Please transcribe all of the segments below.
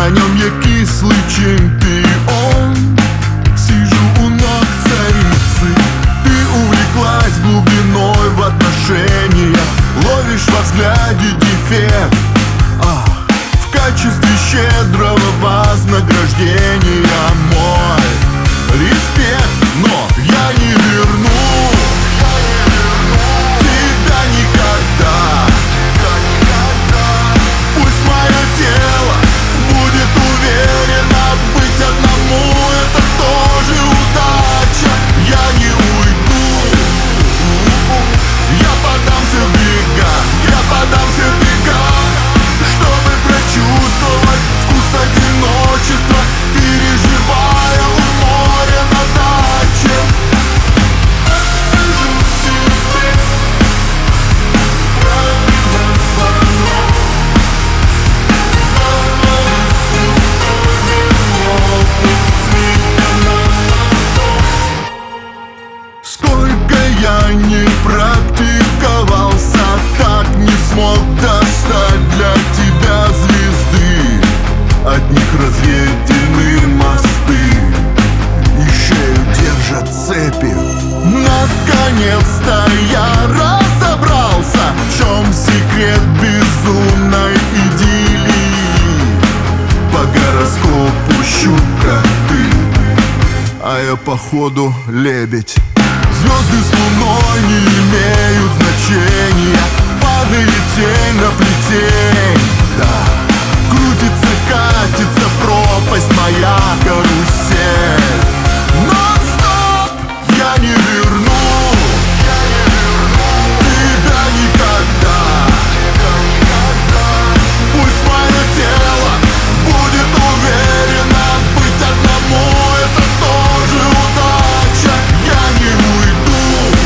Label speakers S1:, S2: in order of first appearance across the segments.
S1: на нем я кислый чемпион. Сижу у ног царицы, ты увлеклась глубиной в отношениях, ловишь во взгляде дефект. В качестве щедрого вознаграждения мой респект. Но я не верну тебя никогда. Пусть мое тело будет уверено, быть одному — это тоже удача. Я не уйду, я подамся в бега, я подамся в бега, чтобы прочувствовать вкус одиночества, переживая у моря на даче. Скажу себе правильно слова, сколько я не практиковался, так не смог достать для тебя звезды. От них разъедены мосты и шею держат цепи. Наконец-то я разобрался, в чем секрет безумной идиллии. По гороскопу щука ты, а я походу лебедь. Звезды с луной не имеют значения, падает тень на плетень. Да, крутится, катится пропасть моя карусель. Нон-стоп я не верну тебя никогда. Пусть мое тело будет уверено, быть одному — это тоже удача. Я не уйду,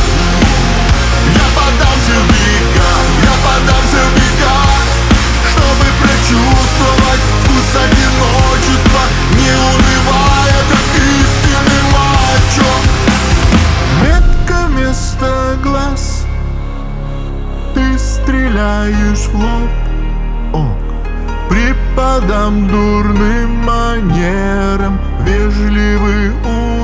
S1: я подамся в бега, я подамся в бега, чтобы прочувствовать вкус одиночества, не унывая, как истинный мачо. Метка вместо глаз, ты стреляешь в лоб. Преподам дурным манерам вежливый